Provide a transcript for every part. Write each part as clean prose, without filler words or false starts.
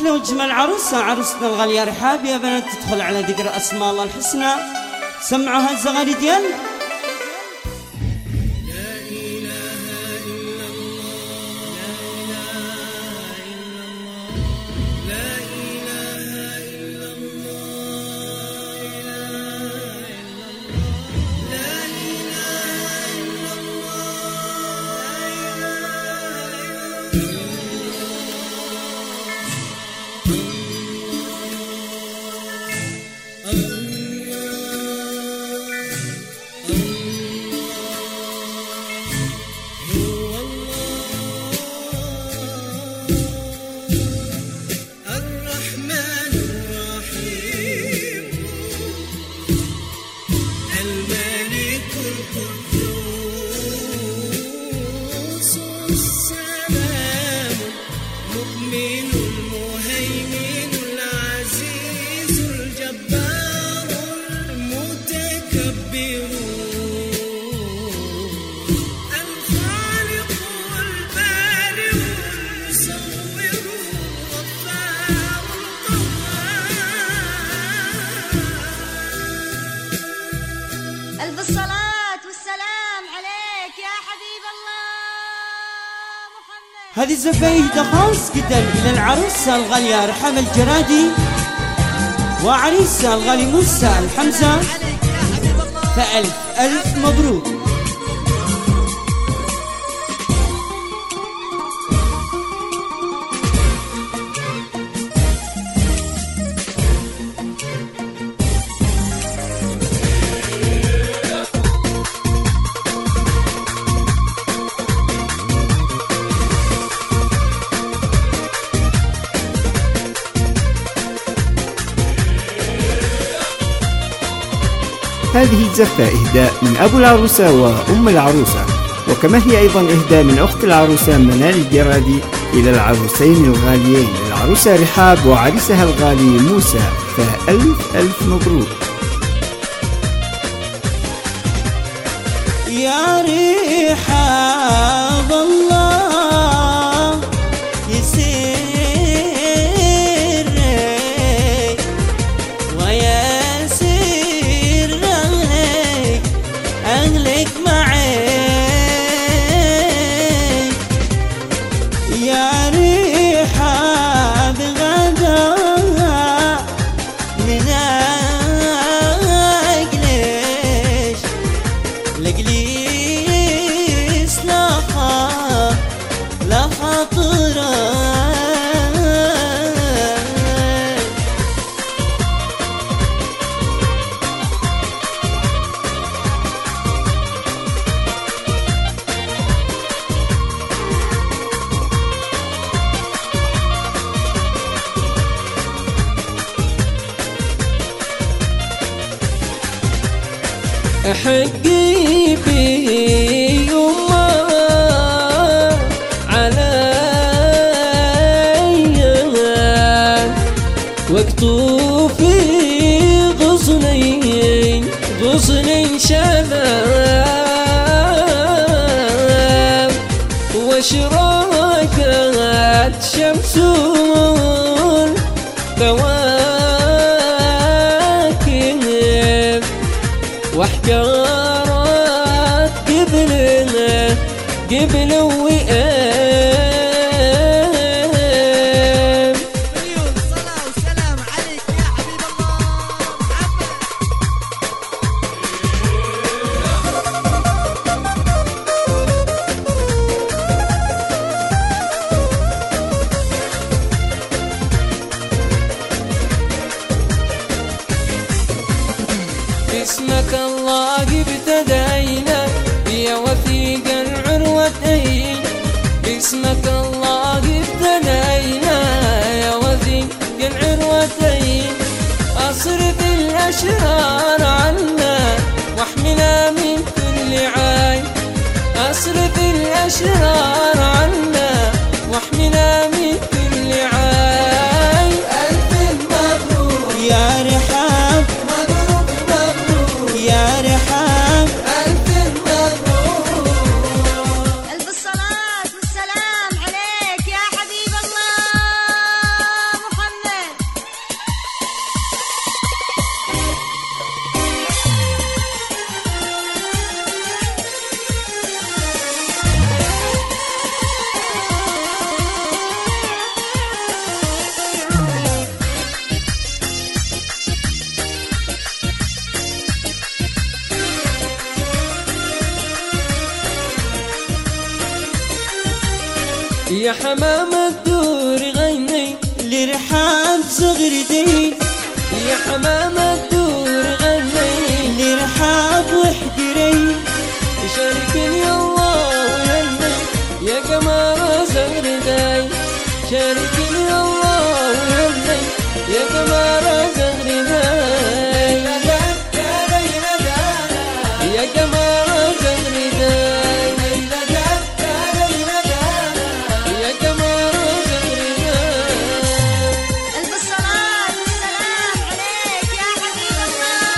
أحلى وجمال عروستنا الغالية رحاب. يا بنات تدخل على ذكر أسماء الله الحسنى، سمعوا هالزغاري ديال هذه الزفاية خاص جدا إلى العروسة الغالية رحاب الجرادي وعريسها الغالي موسى الحمزة، فألف ألف مبروك. هذه الزفة إهداء من أبو العروسة وأم العروسة، وكما هي أيضا إهداء من أخت العروسة منال الجرادي إلى العروسين الغاليين العروسة رحاب وعريسها الغالي موسى، فألف ألف مبروك. يا رحاب الله يسر أهلك معي، يا رحاب غدا من أجلش لجليس لا خاطرك. حقي بي يما علي وقتوفي غصنين شباب واشراقت شمس الكواكب واحجارات قبل وقام. مليون صلاة وسلام عليك يا حبيب محمد. اسمك الله ابتدينا يا وثيق العروتين، باسمك الله ابتدينا يا وثيق العروتين، أصرف الأشرار عنا واحمنا من كل عين، أصرف الأشرار عنا واحمنا من كل عين. ألف مبروك يا رحاب، مبروك مبروك يا رحاب، ألف مبروك. ألف الصلاة والسلام عليك يا حبيب الله محمد. يا حمام الدور غني لرحاب زغردين، يا حمام الدور غني لرحاب وحدرين، شاركني الله وهني يا قمر زغرداي، شاركني الله وهني يا قمر زغرداي، يا قمر زغرداي، يا قمر زغرداي. ألف الصلاة والسلام عليك يا حبيب الله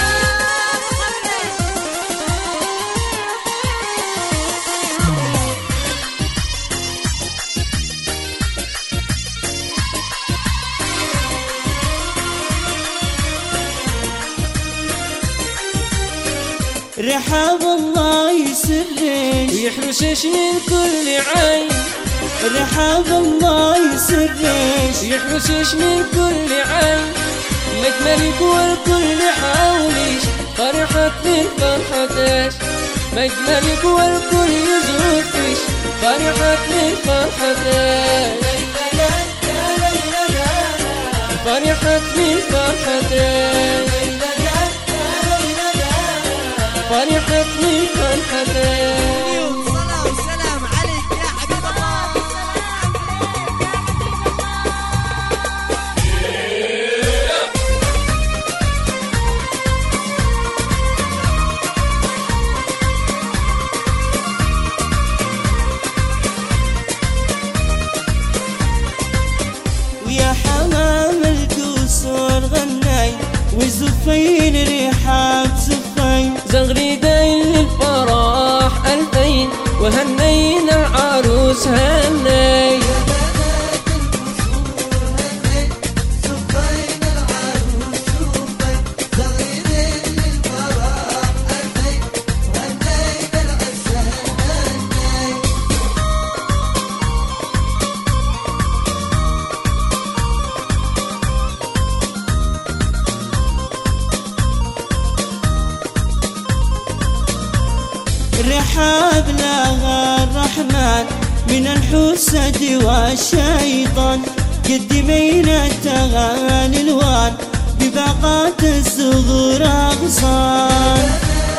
رحاب الله يسرش يحرسش من كل عين، رحاب الله يسرش يحرسش من كل عين، مجملك والكل حوليش فرحت من فرحتاش، مجملك والكل يزوفش فرحت من فرحتاش، فرحت من فرحتاش، فرحت من فرحتاش. صلاة وسلام عليك يا حبيب الله. ويا حمام القصور غناي وزفين رحاب زفين، زغريدين للفرح ألفين وهنينا العروس هني، رحاب لها الرحمن من الحسد والشيطان، قدمين التغاني الوان بباقات الصغور أغصان،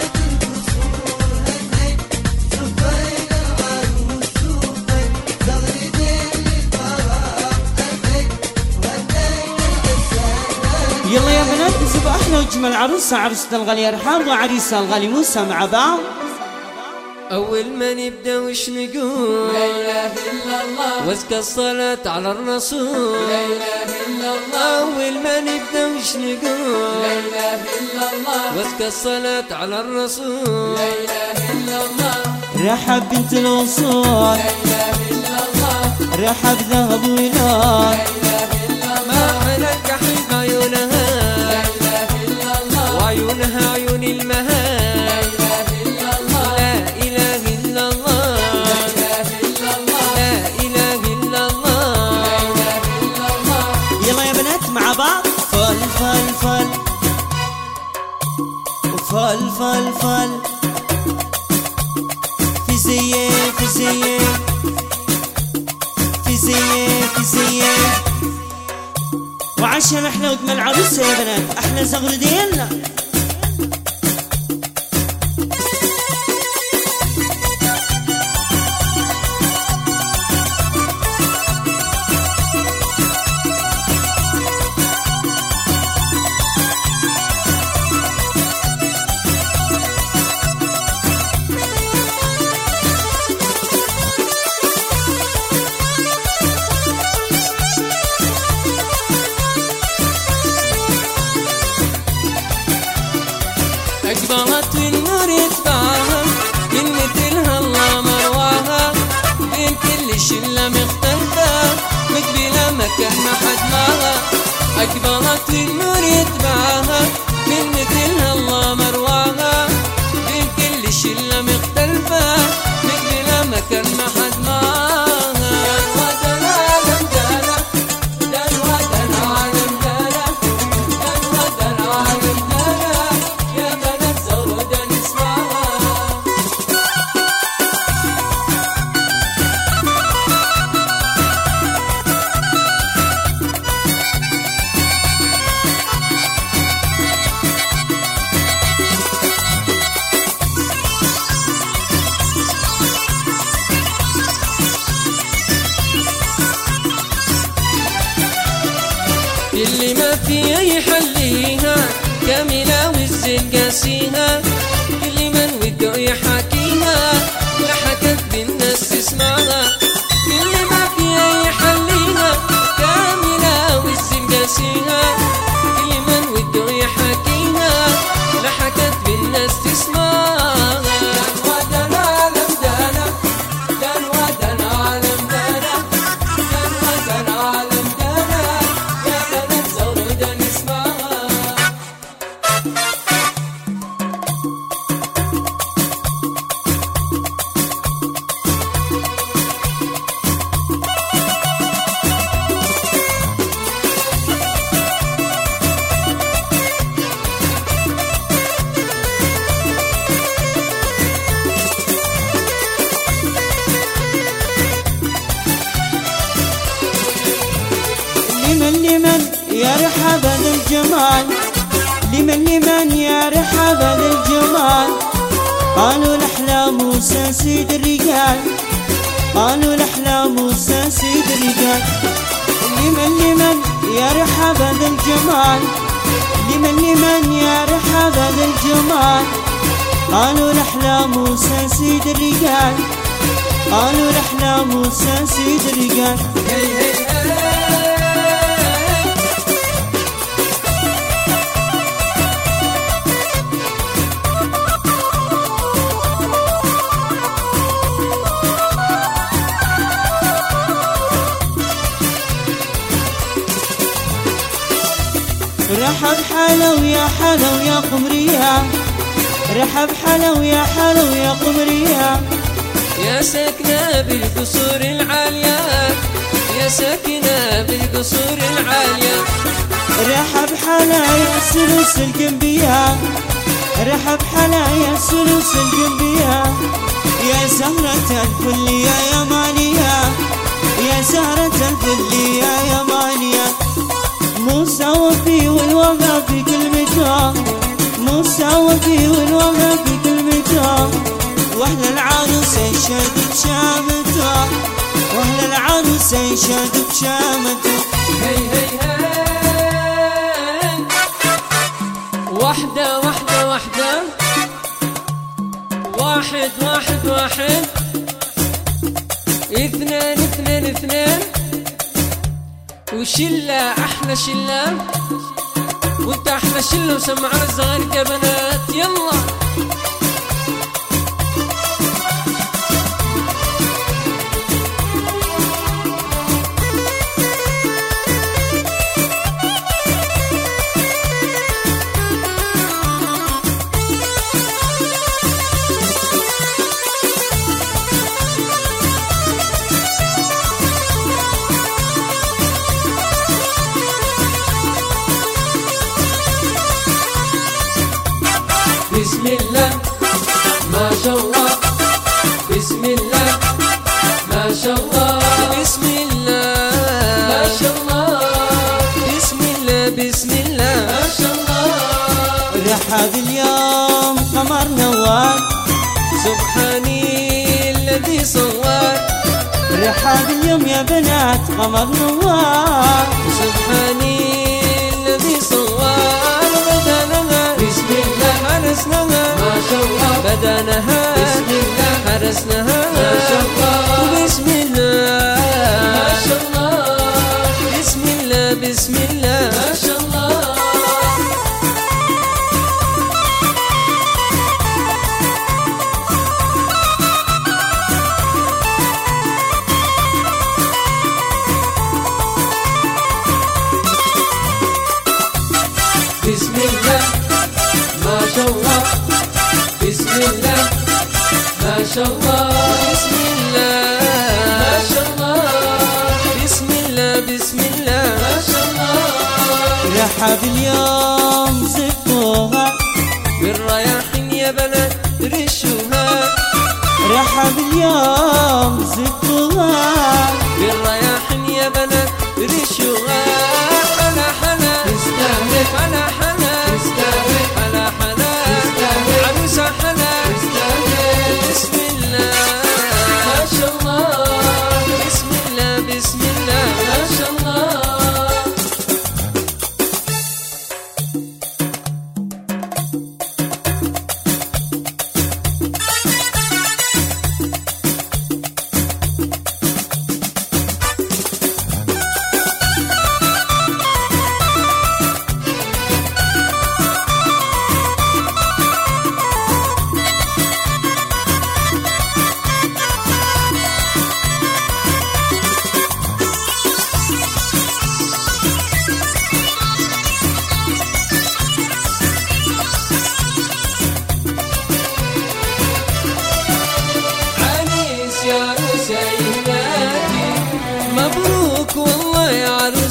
يلا يا بنات نسيب أحلى وجمل عروسة، عروسة الغالية رحاب وعريسها الغالي موسى مع بعض. أول ما نبدأ وش نقول لا إله إلا الله، وازكى الصلاة على الرسول لا إله إلا الله، أول ما نبدأ وش نقول لا إله إلا الله، وازكى الصلاة على الرسول لا إله إلا الله، رحب بنت الوصول لا إله إلا الله، رحب ذهب ولاد، لا إله إلا الله، ما حلق حب عيونها لا إله إلا الله، وعيونها عيون المهاب لا إله إلا الله، لا إله إلا الله، لا إله إلا الله، لا إله إلا الله، لا إله إلا الله. يلا يا بنات مع بعض. فل فل فل وفل فل فل في زيه في زيه في زيه في زيه، وعشان احلى وجمال عروسة يا بنات احلى زغردين. أقبلت والنور يتبعها من مثلها الله مرواها، بين كل شلة مختلفة مقبلة مكان ما حد معها، أقبلت والنور يتبعها من مثلها الله مرواها، بين كل شلة مختلفة مقبلة مكان ما حد معها. اللي ما فيها يحليها كاملة والزين قاسيها، اللي من وده يحاكيها لا حكت بالناس تسمعها، اللي ما فيها يحليها كاملة والزين قاسيها، اللي من وده يحاكيها لا حكت بالناس تسمعها. لمن يا رحاب هذا الجمال، لمن يا رحاب هذا الجمال، قالوا الأحلام موسى سيد الرجال، قالوا الأحلام موسى سيد الرجال. لمن يا رحاب هذا الجمال، لمن يا رحاب هذا الجمال، قالوا الأحلام موسى سيد الرجال، قالوا الأحلام موسى سيد الرجال. رحب حلو يا حلو يا قمرية، رحب حلو يا حلو يا قمرية، يا ساكنة بالقصور العالية، يا ساكنة بالقصور العالية. رحب حلا يا سلوس الجنبية، رحب حلا يا سلوس الجنبية، يا زهرة الفل يا مالية، يا زهرة الفل يا مالية. موسى وفي والوفا في كلمته، موسى وفي والوفا في كلمته، واهل العروس يشهد بشامته، واهل العروس يشهد بشامته. هي هي هي واحدة واحدة واحدة، واحد واحد واحد، اثنين اثنين اثنين، وشلة أحلى شلة، وانت أحلى شلة وسمعنا الصغار يا بنات يلا. بسم الله ما شاء الله، بسم الله ما شاء الله، بسم الله ما شاء الله، بسم الله بسم الله ما شاء الله. رحاب اليوم قمر نوار، سبحاني الذي صور، رحاب اليوم يا بنات قمر نوار، سبحاني الذي صور. بدأنا بسم الله حرسناها ما شاء الله، بدأناها بسم الله حرسناها ما شاء الله، وبسم الله ما شاء الله، بسم الله بسم الله ما شاء الله. بسم الله ما شاء الله، بسم الله ما شاء الله، بسم الله ما شاء الله، بسم الله بسم الله ما شاء الله. رحاب اليوم زفوها بالرياحين يا بنات رشوها، رحاب اليوم زفوها بالرياحين يا بنات رشوها. حلا حلا تستاهل، حلا حلا تستاهل، حلا حلا تستاهل، عروسة حلا تستاهل. بسم الله ما شاء الله، بسم الله بسم الله ما شاء الله.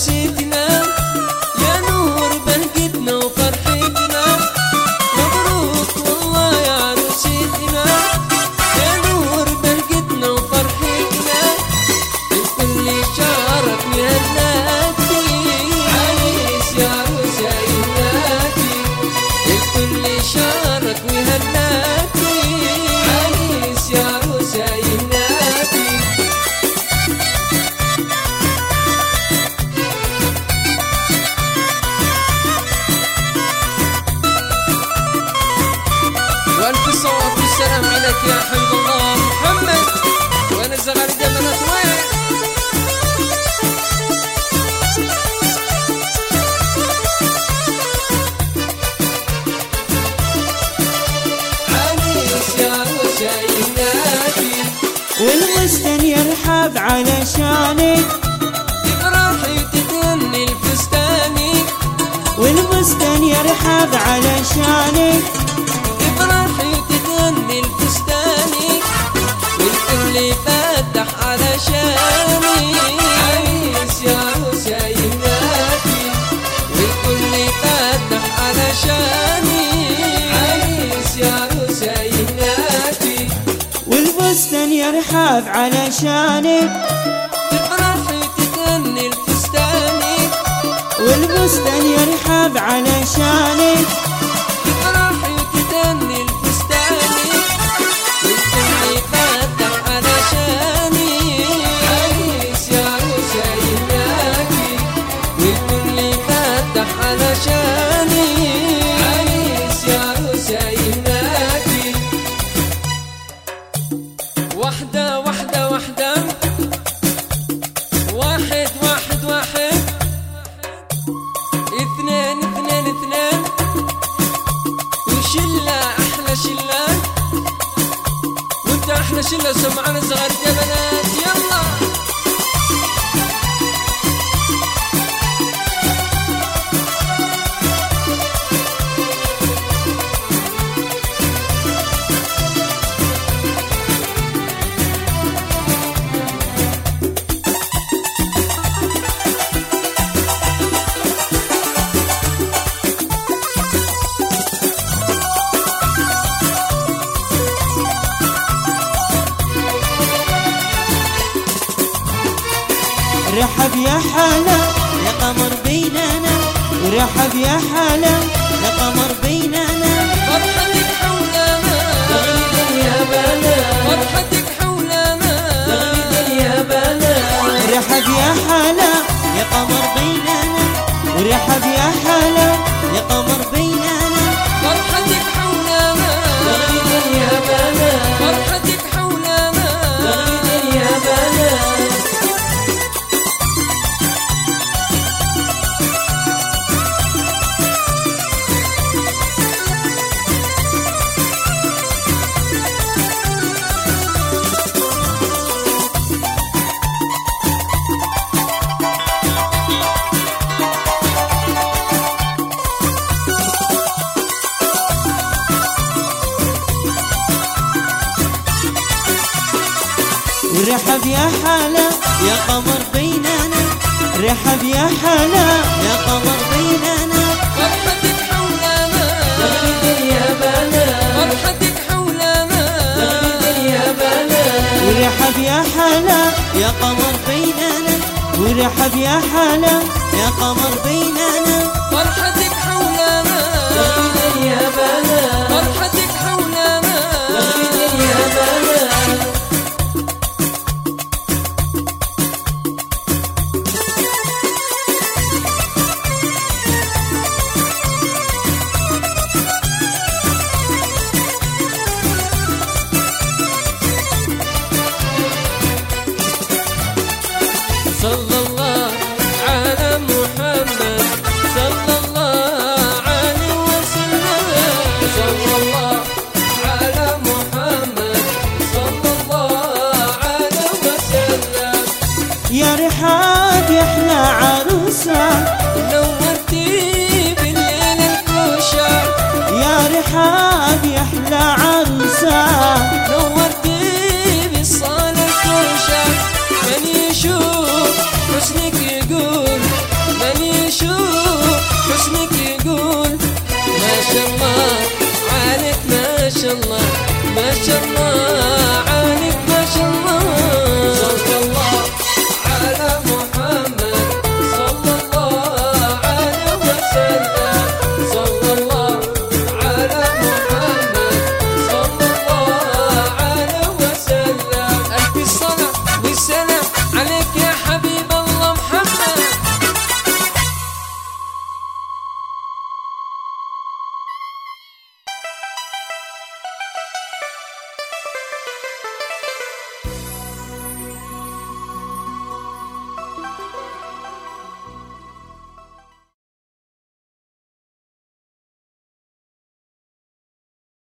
عروستنا يا نور بهجتنا وفرحتنا مبروك والله يا عروستنا يا نور بهجتنا وفرحتنا الكل شارك وهناكي عريس يا عروسة يهناكي الكل شارك وهناكي عريس يا عروسة يهناكي والف صوت والسلام عليك يا حبيب الله محمد وانا الزغار جمنات وين عريس يا عروسة يهناكي والغصن يرحب علشانك تفرحي وتتهني الفستاني والبستان يرحب علشانك تفرحي وتتهني الفستاني والكل فتح علشاني عريس يا عروسة يهناكي والكل فتح علشاني عريس يا عروسة يهناكي والبستان يرحب علشانك تفرحي وتتهني الفستاني والبستان يرحب علشانك تفرحي وتتهني الفستاني والكل فتح علشاني عريس يا عروسة يهناكي والكل فتح علشاني عريس يا عروسة يهناكي واحدة واحدة واحدة واحد واحد واحد اثنين اثنين اثنين وشلة أحلى شلة وانت أحلى شلة سمعنا صغار يا بنات يلا رحب يا حلا يا قمر بيننا ورحب يا حلا يا قمر بيننا فرحتك حولنا تغريد يا بنات فرحتك حولنا تغريد يا بنات رحب يا حلا يا قمر بيننا ورحب يا حلا يا قمر بيننا فرحتك حولنا تغريد يا بنات فرحتك حولنا تغريد يا بنات ورحب يا حلا يا قمر بيننا رحب يا حلا يا قمر بيننا فرحتك حولنا تغريد يا بنات فرحتك حولنا تغريد يا بنات ورحب يا حلا يا قمر بيننا ورحب يا حلا يا قمر بيننا